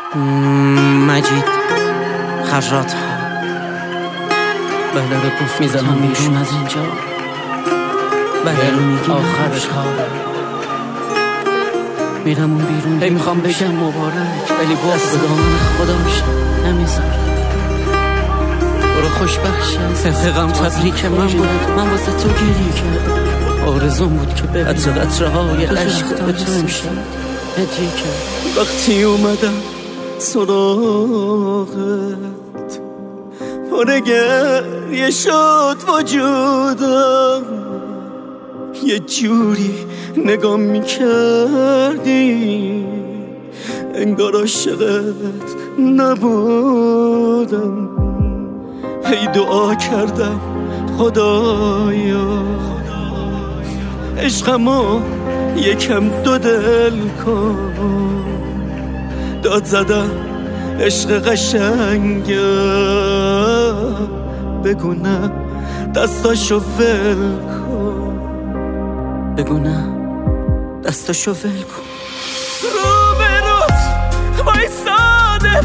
مجید خرات ها بله رو گفت میزنم بیرون از اینجا. بله رو میگی آخر کار میرم اون بیرون. هی میخوام بگم مبارک ولی باز به دامن خدا میشم نمیذار. برو خوشبخت شم. سفقم تبریک من بود. من واسه تو گریه کردم. آرزوم بود که ببینم قطره های عشق به تو امشب هدیه کرد. وقتی اومدم سراغت پر گریه شد وجودم. یه جوری نگاه میکردی انگار عاشقت نبودم. هی دعا کردم خدایا عشقمو یکم دو دل کن. داد زدم عشق قشنگه بگو نه دستاشو ول کن. بگو نه دستاشو ول کن. رو به روت وایساده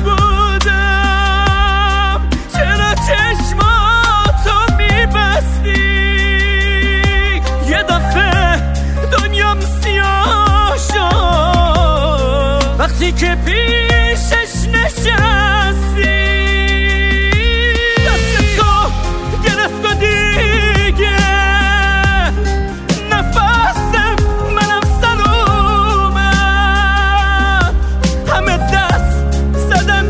بودم چرا چشماتو میبستی. یه دفعه دنیام سیاه شد وقتی که پیشش نشستی. دست تو گرفت و دیگه نفسم منم سلومم. همه دست زدن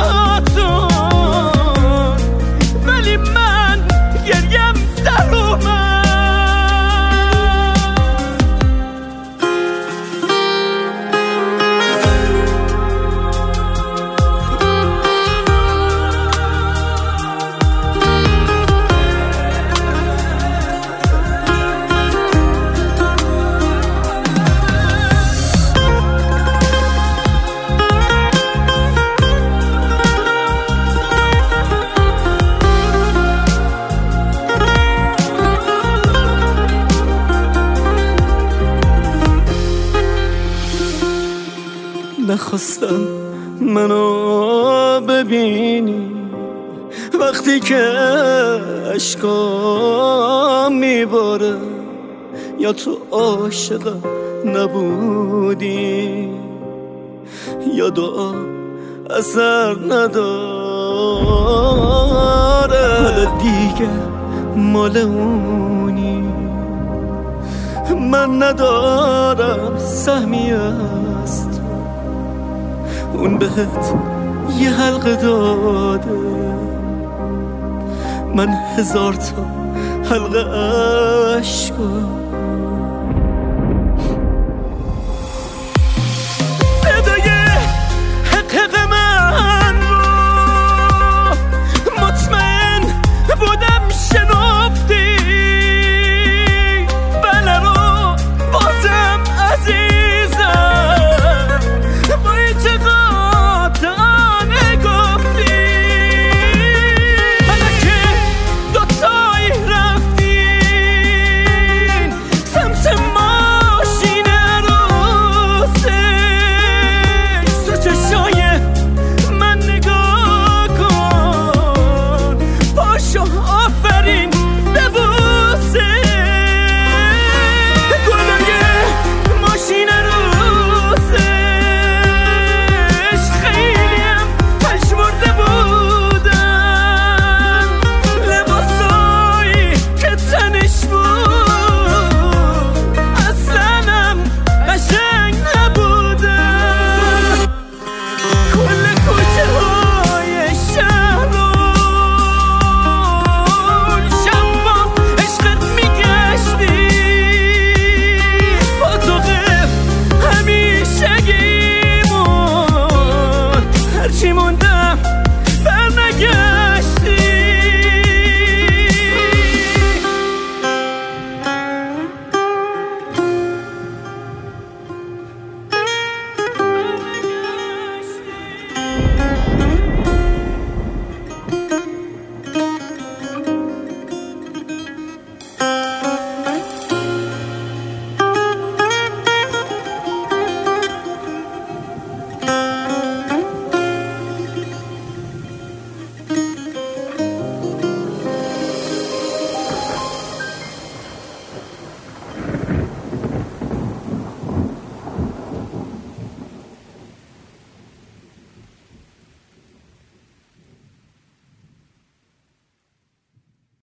بناتون ولی من گریم در اومد. نخواستم منو ببینی وقتی که اشکام میباره. یا تو عاشقم نبودی یا دعا اثر نداره. حالا دیگه مال اونی من ندارم سهمی است. اون بهت یه حلقه داده من 1000 تا حلقه عشقا